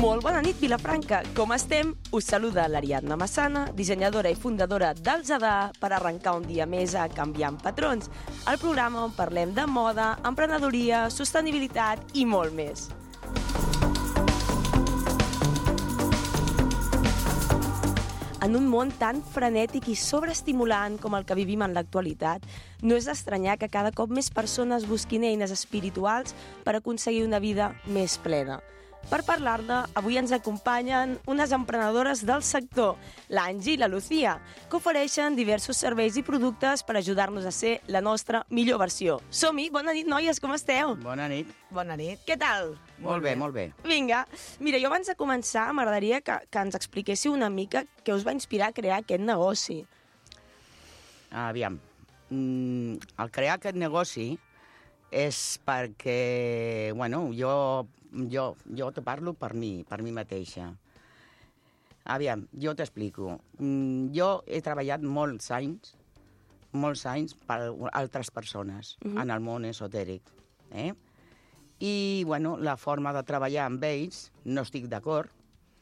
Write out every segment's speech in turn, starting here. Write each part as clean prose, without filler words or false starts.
Molt bona nit, Vilafranca. Com estem? Us saluda l'Ariadna Massana, dissenyadora i fundadora del Zadà, per arrencar un dia més a Canviant Patrons, el programa on parlem de moda, emprenedoria, sostenibilitat i molt més. En un món tan frenètic i sobreestimulant com el que vivim en l'actualitat, no és d'estranyar que cada cop més persones busquin eines espirituals per aconseguir una vida més plena. Per parlar-ne, avui ens acompanyen unes emprenedores del sector, l'Angie i la Lucía, que ofereixen diversos serveis i productes per ajudar-nos a ser la nostra millor versió. Som-hi! Bona nit, noies, com esteu? Bona nit. Bona nit. Què tal? Molt bé, molt bé. Vinga, mira, jo abans de començar m'agradaria que ens expliquéssiu una mica què us va inspirar a crear aquest negoci. Aviam, el crear aquest negoci és perquè, bueno, jo te parlo per mi mateixa. Aviam, jo t'explico. Jo he treballat molts anys per altres persones en el món esotèric. I, bueno, la forma de treballar amb ells no estic d'acord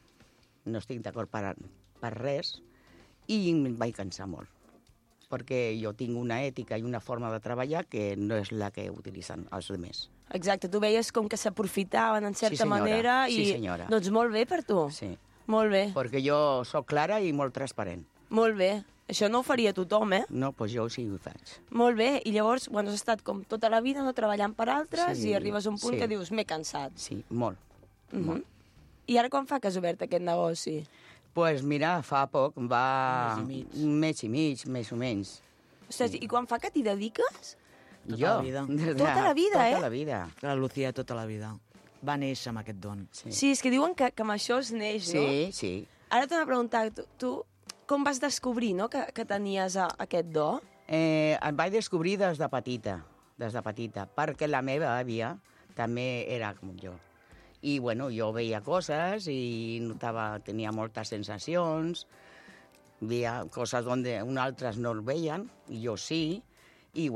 per res, i em vaig cansar molt, perquè jo tinc una ètica i una forma de treballar que no és la que utilitzen els altres. Exacte, tu veies com que s'aprofitaven en certa manera i... Sí, senyora. Doncs molt bé per tu. Sí. Molt bé. Perquè jo sóc clara i molt transparent. Molt bé. Això no ho faria tothom, eh? No, doncs jo sí ho faig. Molt bé. I llavors, bueno, has estat com tota la vida no treballant per altres i arribes a un punt que dius, m'he cansat. Sí, molt. Molt. I ara quan fa que has obert aquest negoci? Pues mira, fa poc, va... Un mes i mig, més o menys. Ostres, i quan fa que t'hi dediques? Tota la vida. Tota la vida, Tota la vida. La Lucía tota la vida. Va néixer amb aquest don. Sí, és que diuen que amb això es neix, no? Sí, sí. Ara t'ho he preguntat, tu com vas descobrir, no?, que tenies aquest do? Em vaig descobrir des de petita, perquè la meva àvia també era com jo. I, bueno, jo veia coses i tenia moltes sensacions, veia coses on altres no el veien, i jo sí, i,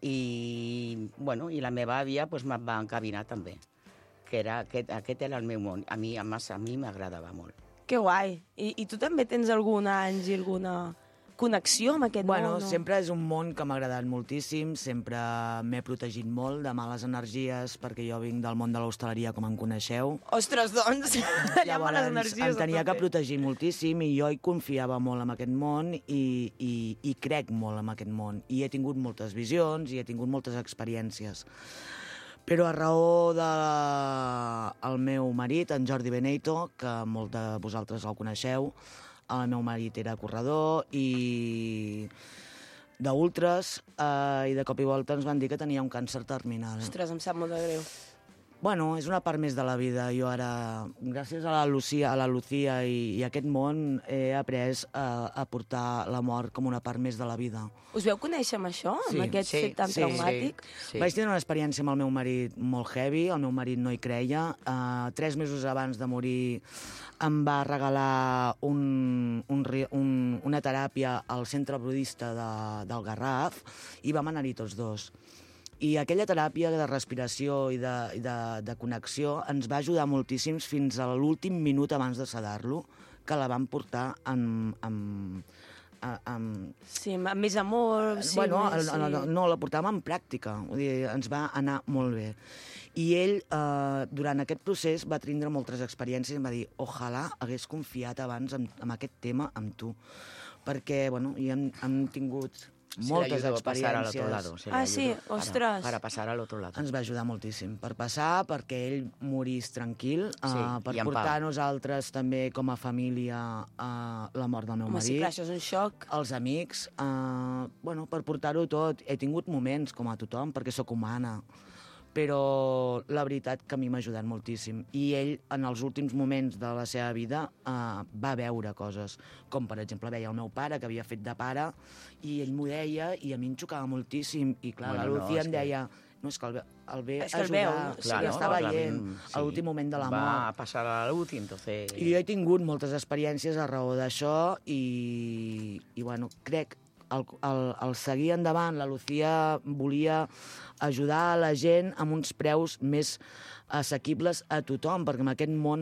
i la meva àvia pues, em va encabinar també, que era, aquest era el meu món. A mi m'agradava molt. Que guai. I tu també tens alguna connexió amb aquest món? Bueno, sempre és un món que m'ha agradat moltíssim, sempre m'he protegit molt de males energies, perquè jo vinc del món de l'hostaleria, com em coneixeu. Ostres, doncs, allà males energies. Em tenia que protegir moltíssim i jo hi confiava molt en aquest món i crec molt en aquest món. I he tingut moltes visions i he tingut moltes experiències. Però a raó del meu marit, en Jordi Beneito, que molts de vosaltres el coneixeu, el meu marit era corredor i d'ultres, i de cop i volta ens van dir que tenia un càncer terminal. Ostres, em sap molt de greu. Bueno, és una part més de la vida. Jo ara, gràcies a la Lucía i a aquest món, he après a portar la mort com una part més de la vida. Us veu conèixer amb això, amb aquest fet tan traumàtic? Sí. Vaig tenir una experiència amb el meu marit molt heavy, el meu marit no hi creia. 3 mesos abans de morir em va regalar una teràpia al centre budista del Garraf i vam anar-hi tots dos. I aquella teràpia de respiració i de connexió ens va ajudar moltíssim fins a l'últim minut abans de sedar-lo, que la vam portar Sí, amb més amor... Sí, bueno, no, la portàvem en pràctica, vull dir, ens va anar molt bé. I ell, durant aquest procés, va tindre moltes experiències i em va dir ojalà hagués confiat abans en aquest tema amb tu, perquè, bueno, hi hem tingut moltes experiències. Sí, ostres. Para passar a l'altre lado. Ens va ajudar moltíssim per passar, perquè ell morís tranquil, per portar a nosaltres també com a família la mort del meu marit. Sí, clar, això és un xoc. Els amics, per portar-ho tot. He tingut moments, com a tothom, perquè sóc humana, però la veritat que a mi m'ha ajudat moltíssim. I ell, en els últims moments de la seva vida, va veure coses, com per exemple veia el meu pare, que havia fet de pare, i ell m'ho deia, i a mi em xocava moltíssim. I clar, la Lucía em deia, no, és que el ve a ajudar, i està veient a l'últim moment de la mort. Va a passar a l'últim, entonces... I jo he tingut moltes experiències a raó d'això, i bueno, crec el seguir endavant. La Lucía volia ajudar a la gent amb uns preus més assequibles a tothom, perquè en aquest món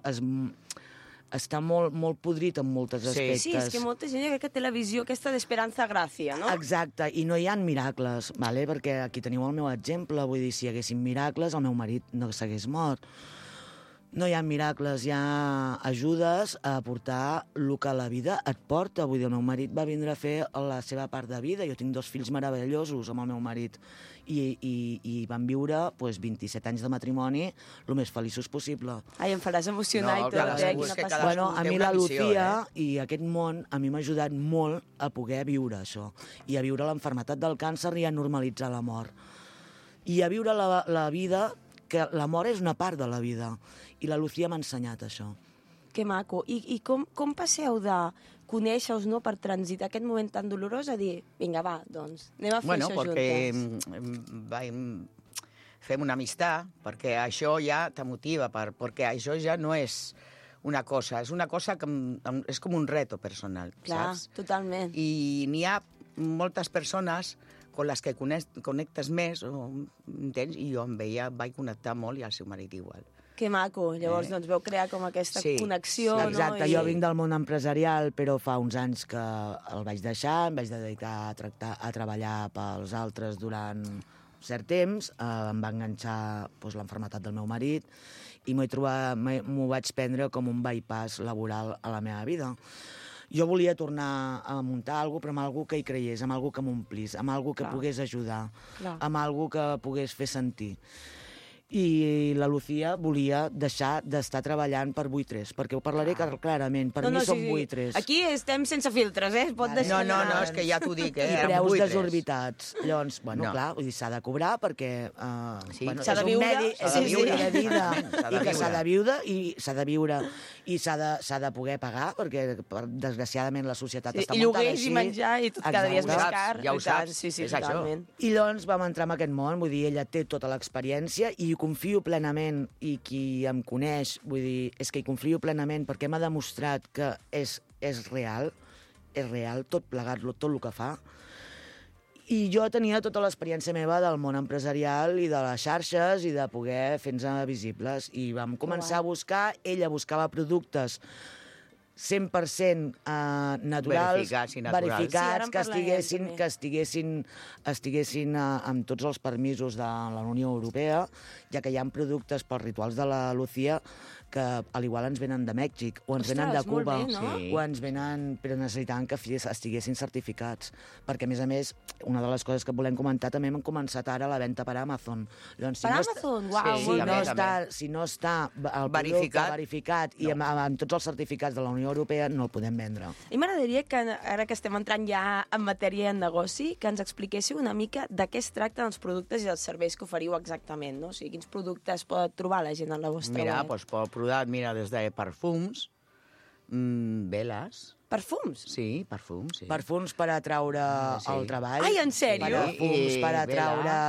està molt podrit en molts aspectes. Sí, és que molta gent jo crec que té la visió aquesta d'esperança gràcia, no? Exacte, i no hi ha miracles, vale? Perquè aquí teniu el meu exemple, vull dir, si hi haguessin miracles, el meu marit no s'hagués mort. No hi ha miracles, hi ha ajudes a portar el que la vida et porta. Vull dir, el meu marit va vindre a fer la seva part de vida. Jo tinc 2 fills meravellosos amb el meu marit i van viure 27 anys de matrimoni el més feliços possible. Ai, em faràs emocionar i tot, quina passada. Bueno, a mi la Lucía i aquest món a mi m'ha ajudat molt a poder viure això i a viure l'enfermetat del càncer i a normalitzar la mort. I a viure la vida, que la mort és una part de la vida. I la Lucía m'ha ensenyat això. Que maco. I com passeu de conèixer-us, no, per transitar aquest moment tan dolorós a dir, vinga, va, doncs, anem a fer això juntes? Fem una amistat, perquè això ja te motiva, perquè això ja no és una cosa, és una cosa que és com un reto personal, Clar, saps? Totalment. I n'hi ha moltes persones con les que connectes més, entens? I jo amb ella vaig connectar molt i al seu marit igual. Que maco. Llavors, doncs, veu crear com aquesta connexió, no? Exacte, jo vinc del món empresarial, però fa uns anys que el vaig deixar, em vaig dedicar a treballar pels altres durant cert temps, em va enganxar l'enfermetat del meu marit i m'ho vaig prendre com un bypass laboral a la meva vida. Jo volia tornar a muntar alguna cosa, però amb alguna que hi creiés, amb alguna que m'omplís, amb alguna que pogués ajudar, amb alguna que pogués fer sentir. I la Lucía volia deixar d'estar treballant per buitres, perquè ho parlaré clarament, per mi són buitres. Aquí estem sense filtres, pot deixar... No, és que ja t'ho dic, I preus desorbitats. Llavors, clar, s'ha de cobrar perquè s'ha de viure, és un medi de vida, i que s'ha de viure i s'ha de poder pagar, perquè desgraciadament la societat està muntada així. I lloguers i menjar i tot cada dia és més car. Ja ho saps, sí, totalment. I llavors vam entrar en aquest món, vull dir, ella té tota l'experiència i confio plenament, i qui em coneix, vull dir, és que hi confio plenament perquè m'ha demostrat que és real, tot plegat, tot el que fa. I jo tenia tota l'experiència meva del món empresarial i de les xarxes i de poder fer-nos visibles. I vam començar a buscar, ella buscava productes 100% naturals, verificats, que estiguessin amb tots els permisos de la Unió Europea, ja que hi ha productes pels rituals de la Lucía que al igual ens venen de Mèxic, o ens venen de Cuba, o ens venen, però necessitant que estiguessin certificats. Perquè, a més, una de les coses que volem comentar, també hem començat ara la venda per Amazon. Per Amazon? Uau, molt bé. Si no està el producte verificat i amb tots els certificats de la Unió Europea, no el podem vendre. I m'agradaria que, ara que estem entrant ja en matèria de negoci, que ens expliquéssiu una mica de què es tracten els productes i els serveis que oferiu exactament, no? O sigui, quins productes pot trobar la gent a la vostra web? Doncs pot provar, des de perfums, veles... Perfums? Sí, perfums, sí. Perfums per atraure el treball. Ai, en sèrio? Perfums per atraure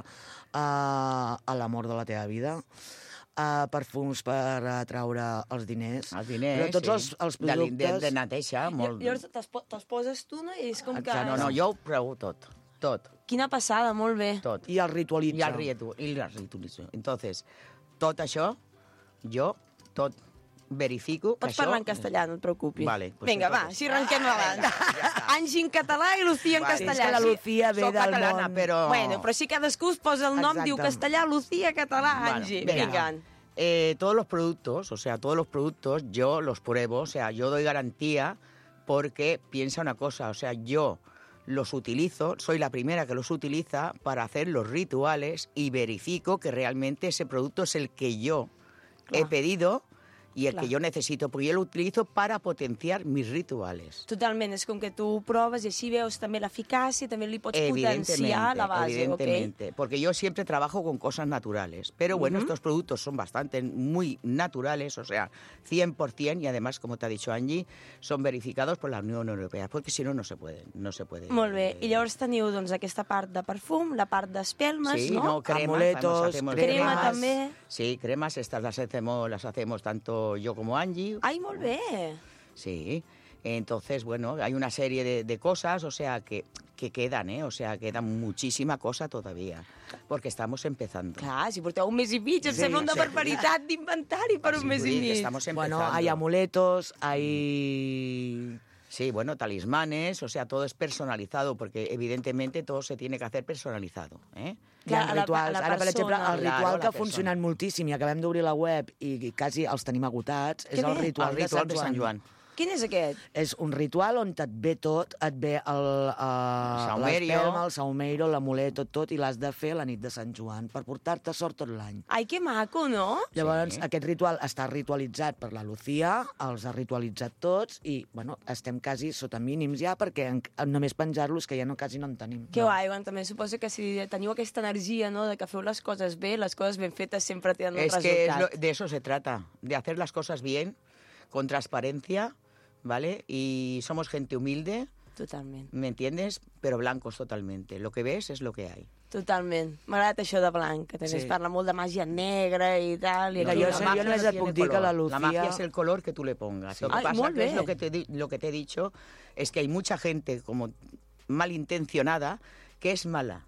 l'amor de la teva vida. Perfums per atraure els diners. Els diners, però tots els productes... De neteja, molt... Llavors te'ls poses tu, no? I és com que... No, jo ho provo tot. Quina passada, molt bé. Tot. I el ritualitza. I el ritualitzo. Entonces, tot això, jo tot verifico... Pots parlar en castellà, no et preocupis. Vale, pues vinga, va, així arrenquem abans. Angi en català i Lucía en castellà. És que la Lucía ve del catalana, món... Però... Però si cadascú es posa el nom, diu castellà, Lucía, català, Angi. Vinga. Todos los productos, yo los pruebo, yo doy garantía porque piensa una cosa, yo los utilizo, soy la primera que los utiliza para hacer los rituales y verifico que realmente ese producto es el que yo he pedido i el que jo necessito, perquè jo l'utilitzo para potenciar mis rituales. Totalment, és com que tu ho proves i així veus també l'eficàcia, també li pots potenciar la base, evidentemente, porque yo siempre trabajo con cosas naturales, pero bueno, estos productos son bastante muy naturales, 100%, y además, como te ha dicho Angie, son verificados por la Unión Europea, porque si no, no se puede. Molt bé, i llavors teniu doncs aquesta part de perfum, la part d'espelmes, sí, no? Amuletos, crema també. Sí, cremas, estas las hacemos tanto yo como Angie. Ai, molt bé. Sí, Entonces, bueno, hay una serie de cosas, o sea, que quedan, o sea, queda muchísima cosa todavía, porque estamos empezando. Clar, si porteu un mes i mig, em sembla una barbaritat d'inventari per un mes i mig. Estamos empezando. Bueno, hay amuletos, hay... Sí, bueno, talismanes, o sea, todo es personalizado, porque evidentemente todo se tiene que hacer personalizado, ¿eh? Hi ha Clar, a la rituals. Ara, per exemple, persona. el ritual Claro, que la ha funcionat moltíssim i acabem d'obrir la web i quasi els tenim agotats, és Que el bé. ritual, El ritual de Sant Joan. Quin és aquest? És un ritual on et ve tot, et ve saumerio. l'espelma, el saumeiro, l'amulet, tot, i l'has de fer la nit de Sant Joan per portar-te sort tot l'any. Ai, que maco, no? Llavors, aquest ritual està ritualitzat per la Lucía, els ha ritualitzat tots, i, bueno, estem quasi sota mínims ja, perquè només penjar-los, que ja quasi no en tenim. Que guai, bueno, també suposo que si teniu aquesta energia, no?, de que feu les coses bé, les coses ben fetes sempre tenen un Es que resultat. de eso se trata, de hacer las cosas bien, con transparencia, ¿vale? Y somos gente humilde, Totalment, ¿me entiendes? Pero blancos totalmente. Lo que ves es lo que hay. totalment. M'ha agradat això de blanc, que també es parla molt de màgia negra i tal. I Mira, aquí jo la sé, màgia- jo només no et puc tiene dir que la color. Lucía... La magia es el color que tú le pongas. Lo que Ay, pasa muy que es bien. lo que te he dicho, es que hay mucha gente como malintencionada que es mala,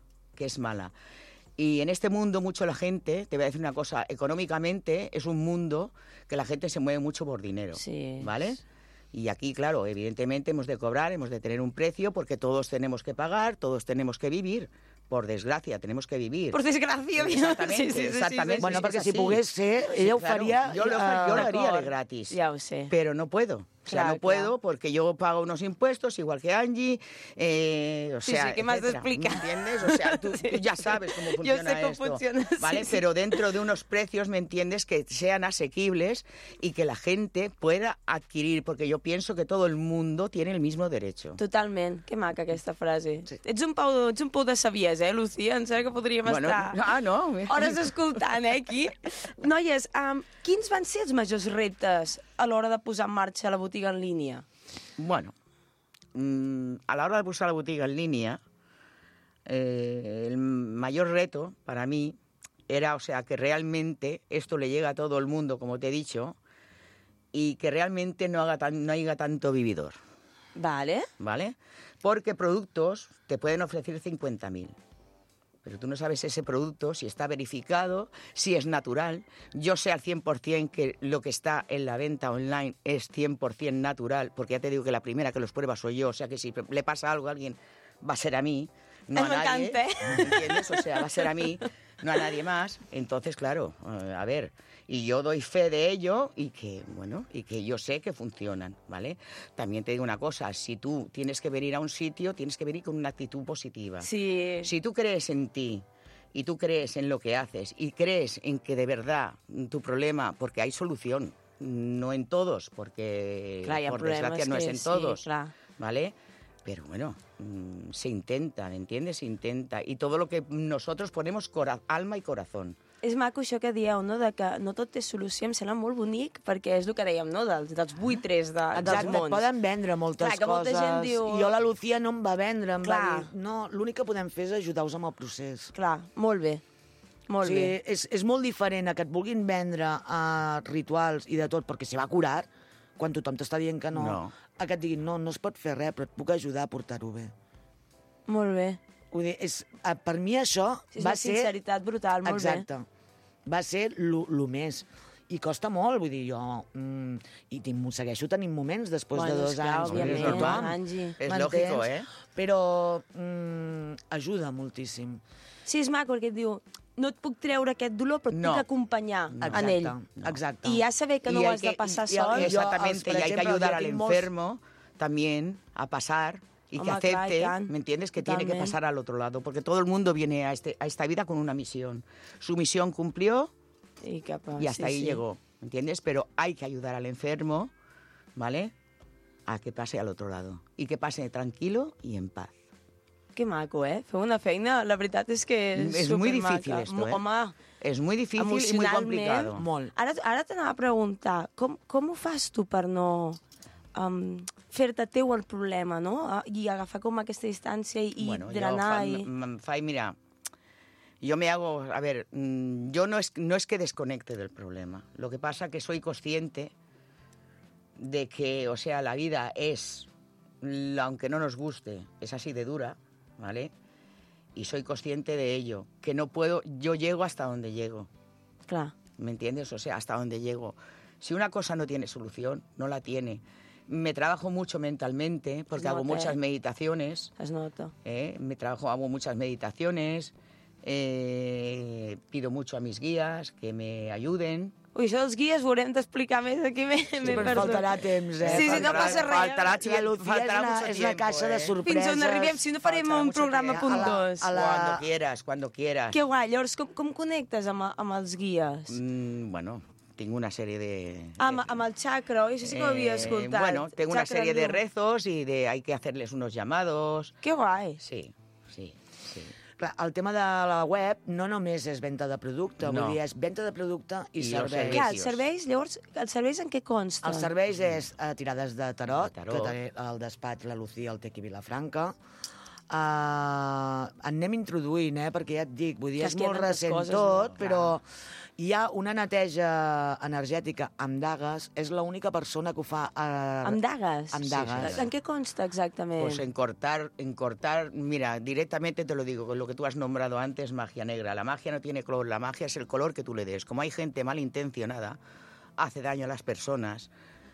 Y en este mundo mucho la gente, te voy a decir una cosa, económicamente es un mundo que la gente se mueve mucho por dinero, Sí. ¿vale? Y aquí, claro, evidentemente hemos de cobrar, hemos de tener un precio, porque todos tenemos que pagar, todos tenemos que vivir. Por desgràcia, tenemos que vivir. Per desgràcia. Exactamente, exactamente. Bueno, Es que perquè es si así. pogués ser, ella ho Claro, faria... yo lo haría de D'acord. gratis. Ja ho sé. Pero no puedo. O sea, Claro, no puedo claro. porque yo pago unos impuestos igual que Angie. O Sí, sea, sí, ¿qué más te etcétera. explica? ¿Me entiendes? O sea, tú ya sabes cómo Yo funciona sé cómo esto. funciona, ¿Vale? sí, Pero dentro de unos precios, ¿me entiendes? Que sean asequibles y que la gente pueda adquirir, porque yo pienso que todo el mundo tiene el mismo derecho. Totalment. Que maca aquesta frase. Sí. Ets un pou de saviesa, Lucía? Em sembla que podríem Bueno, estar no. hores escoltant, aquí. Noies, quins van ser els majors reptes a l'hora de posar en marxa la botiga en línia? Bueno, a la hora de buscar la botiga en línea, el mayor reto para mí era, o sea, que realmente esto le llega a todo el mundo, como te he dicho, y que realmente no haya tanto vividor, Vale. ¿vale? Porque productos te pueden ofrecer 50.000. Pero tú no sabes ese producto, si está verificado, si es natural. Yo sé al 100% que lo que está en la venta online es 100% natural, porque ya te digo que la primera que los prueba soy yo, o sea que si le pasa algo a alguien va a ser a mí, no a Me nadie. encanta. ¿Entiendes? O sea, va a ser a mí, no a nadie más. Entonces, claro, a ver, y yo doy fe de ello y que, bueno, y que yo sé que funcionan, ¿vale? También te digo una cosa, si tú tienes que venir a un sitio, tienes que venir con una actitud positiva. Sí. Si tú crees en ti y tú crees en lo que haces y crees en que de verdad tu problema, porque hay solución, no en todos, porque Clar, hi ha por problemes desgracia no que es en sí, todos, clar. ¿vale? Pero bueno, se intenta, ¿me entiendes? Se intenta. Y todo lo que nosotros ponemos alma y corazón. És maco això que dieu, no?, de que no tot té solució, em sembla molt bonic, perquè és el que dèiem, no?, dels buitres dels Exacte, mons. et poden vendre moltes Clar, que molta coses. gent diu- I jo la Lucía no em va vendre, em Clar. va dir, no, l'únic que podem fer és ajudar-vos amb el procés. Clar, molt bé. Molt O sigui, bé. és molt diferent a que et vulguin vendre rituals i de tot perquè se va curar, quan tothom t'està dient que no, No. a que et diguin, no es pot fer res, però et puc ajudar a portar-ho bé. Molt bé. Vull dir, per mi això És va una ser... sinceritat brutal, molt Exacte. bé. Va ser lo més. I costa molt, vull dir, jo... I segueixo tenint moments després de 2 esclar, anys. òbviament, és normal. Angie. És M'entens? lògico, eh? Però ajuda moltíssim. Sí, és maco, perquè et diu, no et puc treure aquest dolor, però et No. puc acompanyar Exacte, en ell. exacte. I ja saber que no Y ho hay has de passar y- sol. yo, Exactamente, por y hay que ejemplo, ayudar yo al tengo- enfermo también a pasar y que Home, clar, i acepte, tant. ¿me entiendes? Que tiene que Totalment. pasar al otro lado, porque todo el mundo viene a esta vida con una misión. Su misión cumplió I, y hasta ahí llegó, ¿me entiendes? Pero hay que ayudar al enfermo, ¿vale? A que pase al otro lado y que pase tranquilo y en paz. Que maco, Feu una feina, la veritat és que és muy supermaca. difícil esto, Home, Es muy difícil y muy emocionalment... complicado. Molt. Ara t'anava a preguntar, com ho fas tu per no fer-te teu el problema, no? I agafar com aquesta distància i Bueno, drenar i... Fai, mira, yo me hago, a ver, yo no es que desconecte del problema. Lo que pasa que soy consciente de que, o sea, la vida es, aunque no nos guste, es así de dura, ¿vale? Y soy consciente de ello, que no puedo, yo llego hasta donde llego. Clar. ¿Me entiendes? O sea, hasta donde llego. Si una cosa no tiene solución, no la tiene. Me trabajo mucho mentalmente, porque hago muchas meditaciones. Es nota. Hago muchas meditaciones, pido mucho a mis guías que me ayuden. Ui, això dels guies ho haurem d'explicar més, aquí m'he Però perdut. faltarà temps, Sí, sí, no passa res. Faltarà La Lucía és una caixa de sorpreses. Fins on arribem, si no farem un programa punt dos. Cuando quieras. Que guai, llavors com connectes amb els guies? Bueno, tengo una serie de... Amb el chakra, això sí que ho havia escoltat. Bueno, tengo una Chakra serie de Lu. rezos y hay que hacerles unos llamados. Que guai. Sí. Clar, el tema de la web no només és venda de producte, No. vull dir, és venda de producte i I els serveis. Clar, els serveis, llavors, els serveis en què consten? Els serveis és tirades de tarot, De tarot. que té el despatx la Lucía al Tequi Vilafranca. Anem introduint, perquè ja et dic, vull dir, Que és es molt queden recent coses, tot, no? però hi ha una neteja energètica amb dagues, és l'única persona que ho fa... Amb dagues? Amb dagues. Sí. En què consta exactament? Pues en cortar, mira, directamente te lo digo, con lo que tú has nombrado antes, magia negra. La magia no tiene color, la magia es el color que tú le des. Como hay gente malintencionada, hace daño a las personas,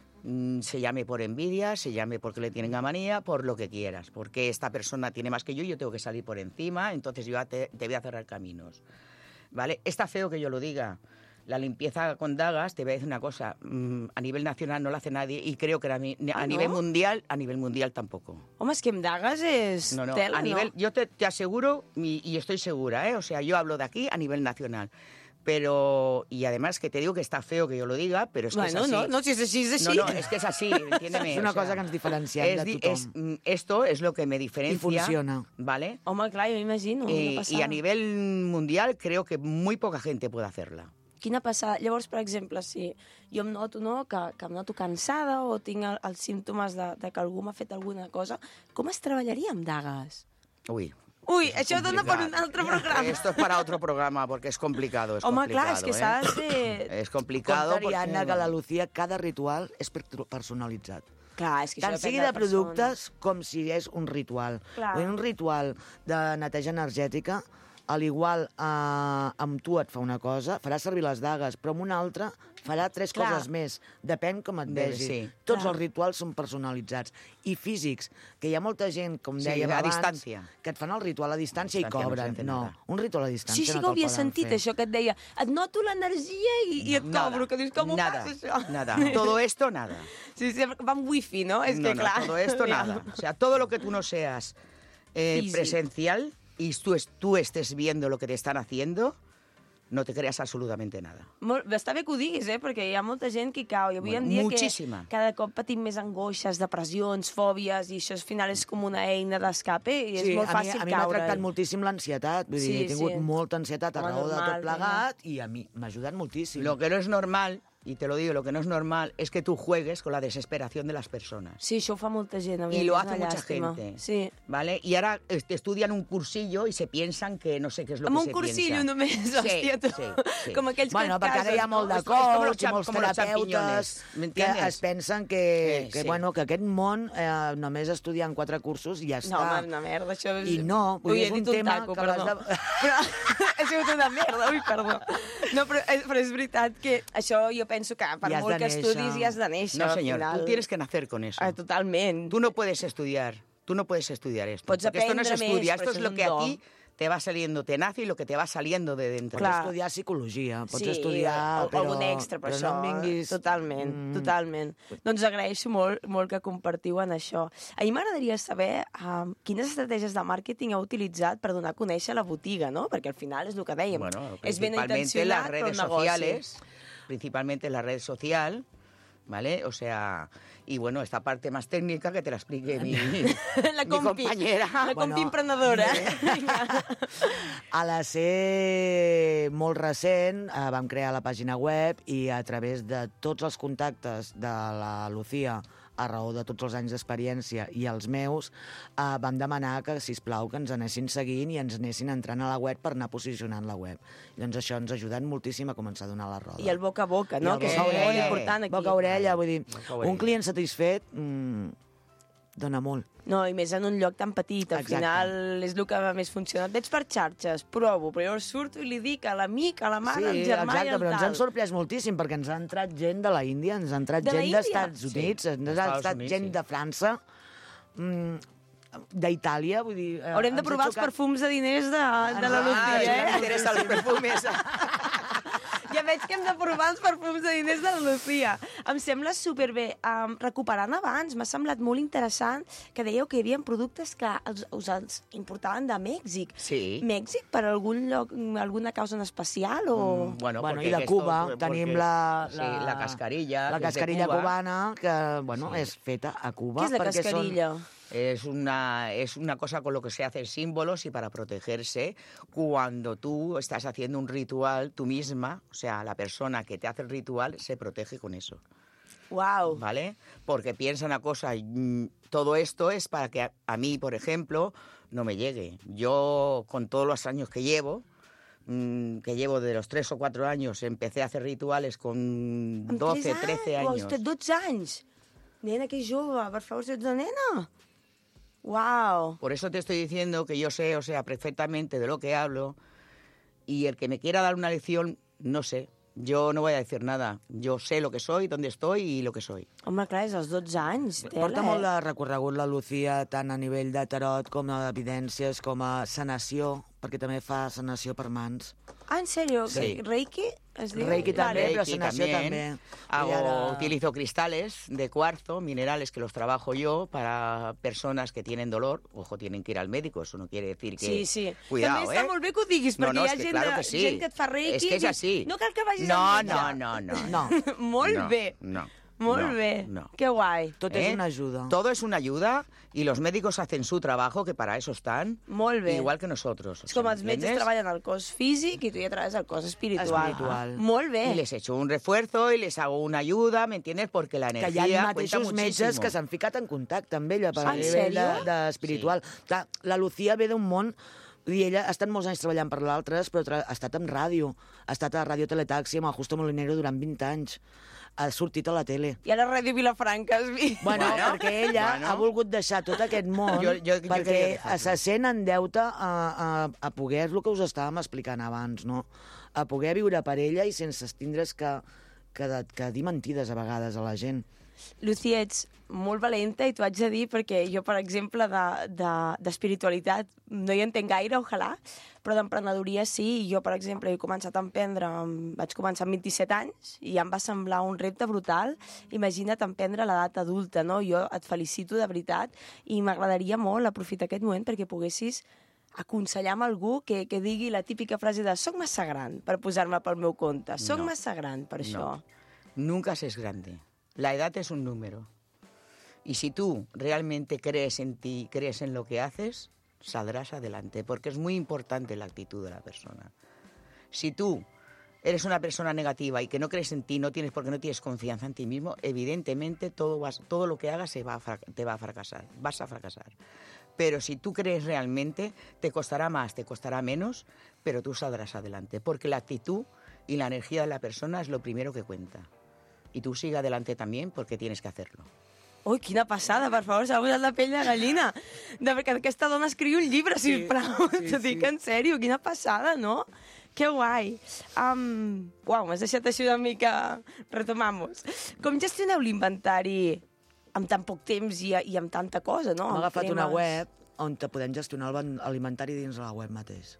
se llame por envidia, se llame porque le tienen manía, por lo que quieras. Porque esta persona tiene más que yo tengo que salir por encima, entonces yo te voy a cerrar caminos. ¿Vale? Está feo que yo lo diga. La limpieza con dagas, te voy a decir una cosa, a nivel nacional no la hace nadie y creo que a nivel mundial tampoco. Home, és que amb dagues és No, tela, a nivel, no? yo te aseguro, y estoy segura, o sea, yo hablo de aquí a nivel nacional. Pero, y además que te digo que está feo que yo lo diga, pero es que es así. No, si és així, és així. No, es que es así, entiéndeme. És una o sea, cosa que ens diferenciem de tothom. esto es lo que me diferencia. I funciona. ¿Vale? Home, clar, jo m'imagino. Y a nivel mundial creo que muy poca gente puede hacerla. Quina passada. Llavors, per exemple, si jo em noto que em noto cansada o tinc els símptomes de que algú m'ha fet alguna cosa, com es treballaria amb dagues? Uy, això dona per un altre programa. Esto es para otro programa porque es complicado. Home, clar, és que s'ha de ser... Es complicado Compte, Anna, que la Lucía, cada ritual és personalitzat. Clar, és que Tant això sigui depèn de la persona. productes com si és un ritual. Clar. Un ritual de neteja energètica, al igual amb tu et fa una cosa, farà servir les dagues, però amb una altra farà 3 Clar. coses més. Depèn com et vegi. Sí. Tots Clar. els rituals són personalitzats. I físics, que hi ha molta gent, com Sí, dèiem a abans, distància. que et fan el ritual a distància i A distància no cobren. se hace No, nada. un ritual a distància Sí, sí no que ho te'l havia poden sentit, fer. això que et deia, et noto l'energia i et cobro, que dius, com ho Nada, fas, això? nada. Todo esto, nada. Sí, sí, va amb wifi, no? És que, clar... todo esto, nada. O sea, todo lo que tú no seas Físic. presencial y tú estés viendo lo que te están haciendo, no te creas absolutamente nada. Està bé que ho diguis, perquè hi ha molta gent que hi cau. I avui en dia moltíssima. que cada cop patim més angoixes, depressions, fòbies, i això al final és com una eina d'escape i és molt fàcil a mi m'ha caure. tractat moltíssim l'ansietat. Vull dir, he tingut molta ansietat a Home, raó de normal, tot plegat i a mi m'ha ajudat moltíssim. Lo que no es normal, y te lo digo, lo que no es normal es que tú juegues con la desesperación de las personas. Sí, això ho fa molta gent. Avui Y en lo dia, és hace una mucha llàstima. gente. Sí. ¿Vale? Y ahora estudian un cursillo y se piensan que no sé qué es lo Amb que un se cursillo piensa. només, hòstia, tu. sí. Com aquells Bueno, que et perquè ara hi ha casen, molt no? de És com coach i los molts com los terapeutes champiñones, que ¿m'entiendes? es pensen que, Sí. bueno, que aquest món només estudiant 4 cursos i ja No, està. home, una merda, això és... I no, vull dir, és he un dit tema taco, que perdó. l'has de... Però ha sigut una merda, ui, perdó. No, però és veritat que això jo penso que per I has molt de que néixer. estudis ja has de néixer. No, al señor, final. tú tienes que nacer con eso. Totalment. Tú no puedes estudiar esto. Pots Porque esto no es aprendre estudiar, més, esto però es això lo és que un a ti te va saliendo, te nace y lo que te va saliendo de dentro. Pots Clar. estudiar psicologia, pots Sí, estudiar... però, algun extra, per però això. no em vinguis... Totalment, totalment. Doncs agraeixo molt que compartiu en això. A mi m'agradaria saber quines estratègies de màrqueting heu utilitzat per donar a conèixer la botiga, no? Perquè al final és el que dèiem. Bueno, és ben principalmente intencionat, las redes però el negoci. sociales, principalmente la red social, ¿vale? O sea, y bueno, esta parte más técnica que te la explique mi La compi, compañera. la compi emprenedora. A la ser molt recent vam crear la pàgina web i a través de tots els contactes de la Lucía a raó de tots els anys d'experiència i els meus, vam demanar que, sisplau, que ens anessin seguint i ens anessin entrant a la web per anar posicionant la web. Doncs això ens ha ajudat moltíssim a començar a donar la roda. I el boca a boca, no? I el Que és boca a molt orella. important aquí. Boca a orella, vull dir, Boca a orella. un client satisfet dona molt. No, i més en un lloc tan petit. Al Exacte. final és el que més funciona. Et veig per xarxes, provo, però jo surto i li dic a l'amic, a la mare, al germà exacte, i al però ens han tal. sorprès moltíssim perquè ens ha entrat gent de la Índia, ens ha entrat De la gent Índia? d'Estats Units, ens ha Estats entrat Units, gent sí. de França, d'Itàlia, vull dir... Haurem de ens ha provar els xocat. perfums de diners de la Lucía, ja eh? m'interessa els perfumes. Ja veig que hem de provar els perfums de diners de la Lucía. Em sembla superbé. Recuperant abans, m'ha semblat molt interessant que dèieu que hi havia productes que us els importaven de Mèxic. Sí. Mèxic per algun lloc, alguna causa en especial o...? Bueno, porque i de esto, Cuba porque- tenim sí, la cascarilla. La que és de cascarilla Cuba. cubana, que, bueno, és feta a Cuba. Què és la perquè cascarilla? Es una cosa con lo que se hacen símbolos y para protegerse cuando tú estás haciendo un ritual, tú misma, o sea, la persona que te hace el ritual se protege con eso, Uau. ¿vale? Porque piensa una cosa, todo esto es para que a mí, por ejemplo, no me llegue. Yo, con todos los años que llevo de los 3 o 4 años, empecé a hacer rituales con 12, 13 Uau, años. has 12 anys. Nena, que jove, per favor, si ets una nena. Uau. Por eso te estoy diciendo que yo sé, o sea, perfectamente de lo que hablo, y el que me quiera dar una lección, no sé. Yo no voy a decir nada. Yo sé lo que soy, dónde estoy y lo que soy. Home, clar, és als 12 anys. Tela, Porta molt de recorregut la Lucía, tant a nivell de tarot com d'evidències, com a sanació, perquè també fa sanació per mans. Ah, en sèrio? Sí. Reiki? Es diu? Reiki també, Vale. però sanació també. Utilizo cristales de cuarzo, minerales que los trabajo yo para personas que tienen dolor. Ojo, tienen que ir al médico, eso no quiere decir que... Sí, sí. Cuidado, També està molt bé que ho diguis, perquè hi ha és que gent, claro que sí. gent que et fa reiki... És que és així. No cal que vagis no, al no, metge. no, no, No. Molt no, bé. No. Molt no, bé. no. Que guai. Tot és una ajuda. Todo es una ayuda y los médicos hacen su trabajo, que para eso están, Molt bé. igual que nosotros. És com els metges ¿entiendes? treballen el cos físic i tu ja treballes el cos espiritual. Espiritual. Molt bé. Y les echo un refuerzo y les hago una ayuda, ¿me entiendes? Porque la Que hi energía ha cuenta mateixos metges muchísimo. que s'han ficat en contacte amb ella per Ah, a en nivell sèrio? d'espiritual. Clar, la Lucía ve d'un món... Vull dir, ella ha estat molts anys treballant per l'altres, però ha estat en ràdio. Ha estat a Ràdio Teletaxi amb el Justo Molinero durant 20 anys. Ha sortit a la tele. I a la Ràdio Vilafranca has vist. Bueno, perquè ella Bueno. ha volgut deixar tot aquest món Jo perquè queria dejar-lo. se sent en deute a poder, és el que us estàvem explicant abans, no? A poder viure per ella i sense tindre's que dir mentides a vegades a la gent. Lucía, ets molt valenta i t'ho haig de dir perquè jo, per exemple, d'espiritualitat no hi entenc gaire, ojalà, però d'emprenedoria sí. I jo, per exemple, he començat a emprendre, vaig començar amb 27 anys i em va semblar un repte brutal. Imagina't emprendre a l'edat adulta, no? Jo et felicito de veritat i m'agradaria molt aprofitar aquest moment perquè poguessis aconsellar amb algú que digui la típica frase de «soc massa gran per posar-me pel meu compte, soc No. massa gran per això». Nunca se es grande. La edad es un número. Y si tú realmente crees en ti, crees en lo que haces, saldrás adelante, porque es muy importante la actitud de la persona. Si tú eres una persona negativa y que no crees en ti, porque no tienes confianza en ti mismo, evidentemente todo lo que hagas te va a fracasar, vas a fracasar. Pero si tú crees realmente, te costará más, te costará menos, pero tú saldrás adelante, porque la actitud y la energía de la persona es lo primero que cuenta. Y tú sigue adelante también porque tienes que hacerlo. Ui, quina passada, per favor, s'ha posat la pell de gallina. Que aquesta dona escriu un llibre, sisplau. T'ho dic en sèrio, quina passada, no? Que guai. Uau, m'has deixat així una mica... Retomamos. Com gestioneu l'inventari amb tan poc temps i amb tanta cosa, no? Hem Amb agafat una cremes. web on te podem gestionar l'alimentari dins de la web mateix.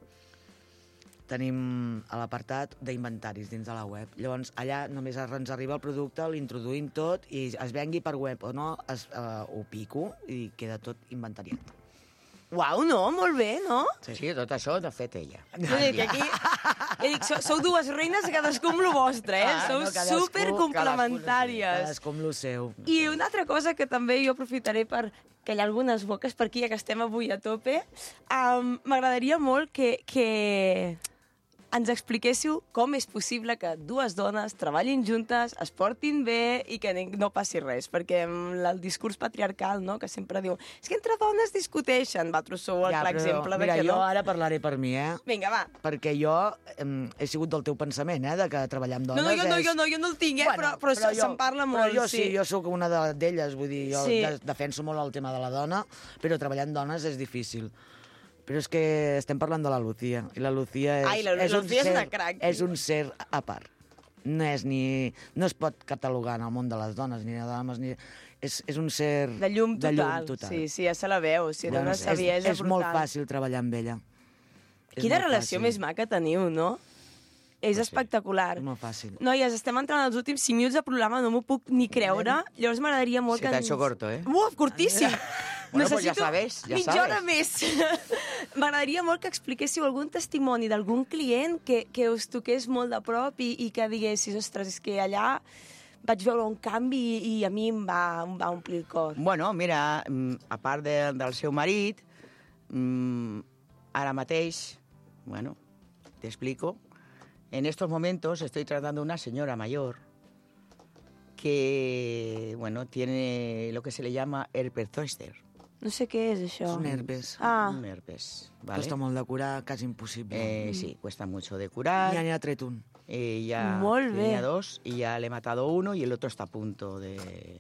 Tenim a l'apartat d'inventaris dins de la web. Llavors, allà només ens arriba el producte, l'introduïm tot i es vengui per web o no, ho pico i queda tot inventariat. Uau, no? Molt bé, no? Sí, tot això t'ha fet ella. Jo dic, aquí... Jo dic, sou dues reines, cadascú amb lo vostre, eh? Sou supercomplementàries. Cadascú amb lo seu. I una altra cosa que també jo aprofitaré per callar algunes boques per aquí, ja que estem avui a tope, m'agradaria molt que ens expliquéssiu com és possible que dues dones treballin juntes, es portin bé i que no passi res, perquè el discurs patriarcal, no?, que sempre diu és que entre dones discuteixen, vosaltres sou el clar exemple de que no. Jo ara parlaré per mi, Vinga, va. Perquè jo he sigut del teu pensament, de que treballar amb dones jo no el tinc, però se'n parla molt. Però jo sí, jo sóc una d'elles, vull dir, jo defenso molt el tema de la dona, però treballar amb dones és difícil. Però és que estem parlant de la Lucía, i la Lucía és una crac. És un ser a part. No es pot catalogar en el món de les dones, ni de dames, ni... És un ser... De llum total. Sí, ja se la veu. És molt fàcil treballar amb ella. Quina relació més maca teniu, no? És espectacular. És molt fàcil. Noies, estem entrant als últims 5 minuts de programa, no m'ho puc ni creure. Llavors m'agradaria molt que... Se t'ha hecho corto, Curtíssim! Bueno, pues ya sabes. Mitja hora més. M'agradaria molt que expliquéssiu algun testimoni d'algun client que us toqués molt de prop i que diguessis, ostres, és que allà vaig veure un canvi i a mi em va omplir el cor. Bueno, mira, a part del seu marit, ara mateix, bueno, te explico, en estos momentos estoy tratando a una señora mayor que, bueno, tiene lo que se le llama herpes zoster. No sé què és, això. És un herpes. Un herpes, ¿vale? Costa molt de curar, quasi imposible. Sí, cuesta mucho de curar. Ya tret un. Ya tenía 2 y ya le he matado 1 y el otro está a punto de...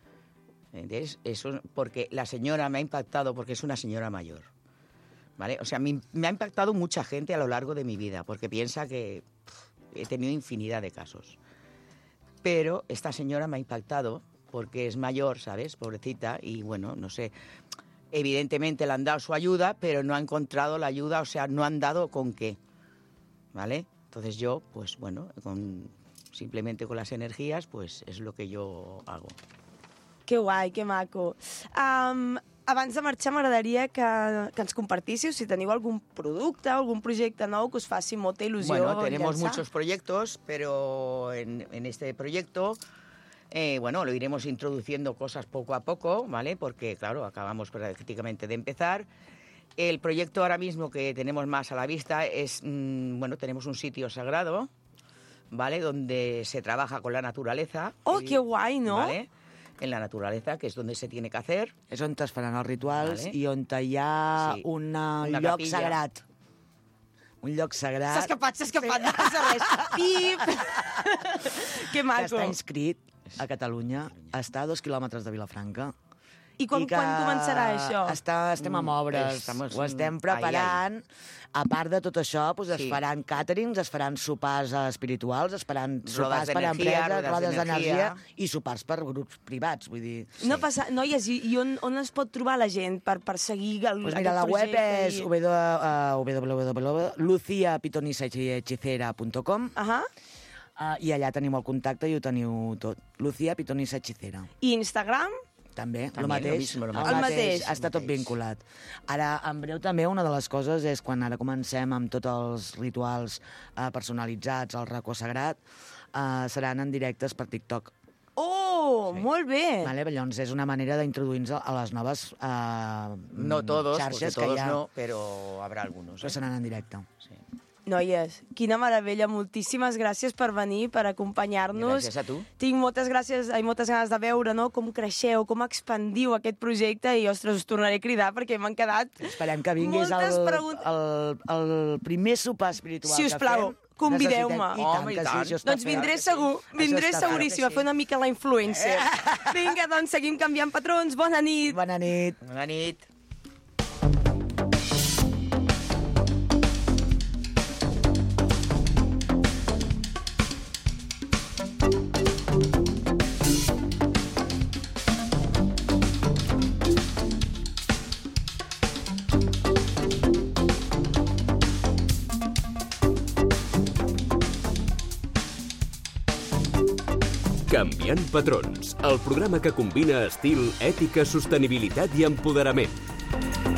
Eso porque la señora me ha impactado porque es una señora mayor, ¿vale? O sea, me ha impactado mucha gente a lo largo de mi vida porque piensa que he tenido infinidad de casos. Pero esta señora me ha impactado porque es mayor, ¿sabes? Pobrecita, y bueno, no sé, evidentemente le han dado su ayuda, pero no ha encontrado la ayuda, o sea, no han dado con qué, ¿vale? Entonces yo, pues bueno, simplemente con las energías, pues es lo que yo hago. Que guai, que maco. Abans de marxar m'agradaria que ens compartíssiu si teniu algun producte, algún projecte nou que us faci molta il·lusió. Bueno, tenemos muchos proyectos, pero en este proyecto... bueno, lo iremos introduciendo cosas poco a poco, ¿vale? Porque, claro, acabamos prácticamente de empezar. El proyecto ahora mismo que tenemos más a la vista es, bueno, tenemos un sitio sagrado, ¿vale? Donde se trabaja con la naturaleza. ¡Oh, qué guay!, ¿no? ¿Vale? En la naturaleza, que es donde se tiene que hacer. És on es faran els rituals, vale. I on hi ha una lloc capilla. Sagrat. Un lloc sagrat. S'ha escapat, no passa res. Pip! Que maco. Que està inscrit a Catalunya, està a 2 quilòmetres de Vilafranca. I quan començarà això? Estem amb obres, ho estem preparant. A part de tot això, doncs es faran càterings, es faran sopars espirituals, es faran sopars per empreses, rodes d'energia i sopars per grups privats, vull dir... No passa... Noies, i on es pot trobar la gent per seguir aquest projecte? Mira, la web és www.luciapitonisaHechicera.com i allà teniu el contacte i ho teniu tot. Lucía Pitonisa Hechicera. I Instagram? També, el mateix. Està tot vinculat. Ara, en breu també, una de les coses és quan ara comencem amb tots els rituals personalitzats, el racó sagrat, seran en directes per TikTok. Oh, molt bé! Vale, llavors és una manera d'introduir-nos a les noves no todos, xarxes porque todos que hi ha. No, pero habrá algunos. Però seran en directe. Sí. Noies, quina meravella. Moltíssimes gràcies per venir, per acompanyar-nos. Gràcies a tu. Tinc moltes ganes de veure, no?, com creixeu, com expandiu aquest projecte i, ostres, us tornaré a cridar perquè m'han quedat esperem que vinguis el primer sopar espiritual que fem. Si us plau, convideu-me. I tant. Doncs vindré segur, vindré seguríssim a fer una mica la influencer. Vinga, doncs seguim canviant patrons. Bona nit. Bona nit. Bona nit. Canviant patrons, el programa que combina estil, ètica, sostenibilitat i empoderament.